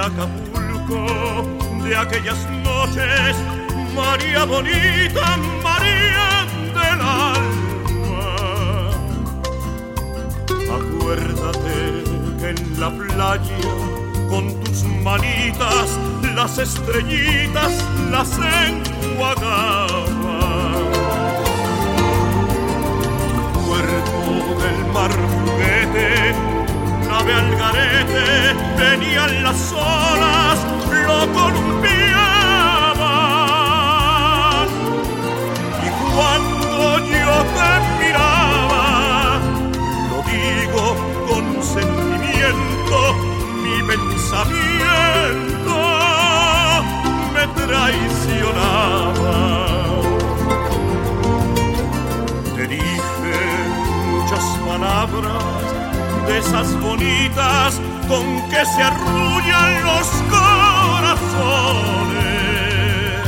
Acapulco, de aquellas noches, María bonita, María del alma. Acuérdate que en la playa, con tus manitas, las estrellitas las enjuagaba. Tu cuerpo del mar juguete, nave al garete, venían las olas, lo columpiaban. Y cuando yo te miraba, lo digo con sentimiento, mi pensamiento me traicionaba. Te dije muchas palabras, de esas bonitas con que se arrullan los corazones,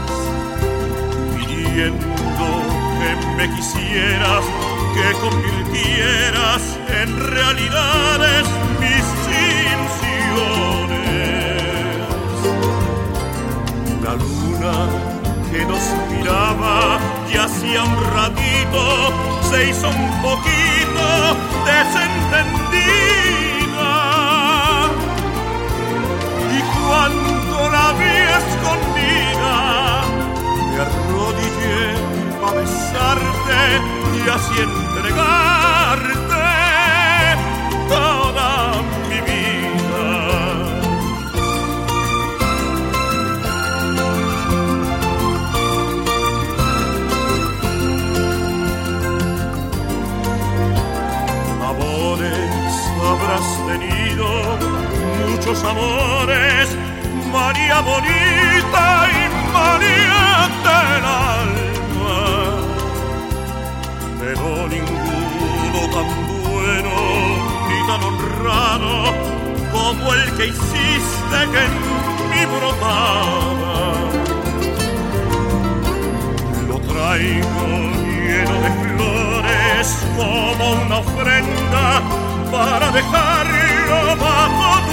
pidiendo que me quisieras, que convirtieras en realidades mis ilusiones. La luna que nos miraba y hacía un ratito se hizo un poquito desentendida, y cuando la vi escondida me arrodillé para besarte y así entregarte toda mi vida. Habrás tenido muchos amores, María bonita y María del alma, pero ninguno tan bueno ni tan honrado como el que hiciste que en mí brotaba. Lo traigo lleno de flores como una ofrenda para dejarlo bajo